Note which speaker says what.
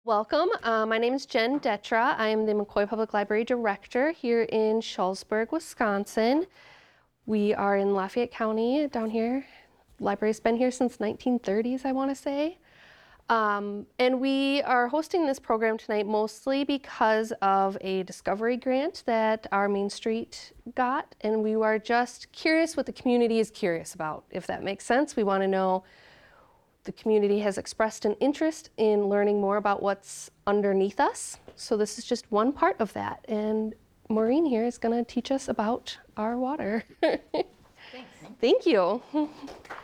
Speaker 1: Welcome. My name is Jen Detra. I am the McCoy Public Library Director here in Shullsburg, Wisconsin. We are in Lafayette County down here. Library's been here since 1930s, I want to say. And we are hosting this program tonight mostly because of a discovery grant that our Main Street got. And we are just curious what the community is curious about, if that makes sense. We want to know the community has expressed an interest in learning more about what's underneath us. So this is just one part of that. And Maureen here is going to teach us about our water.
Speaker 2: Thanks.
Speaker 1: Thank you.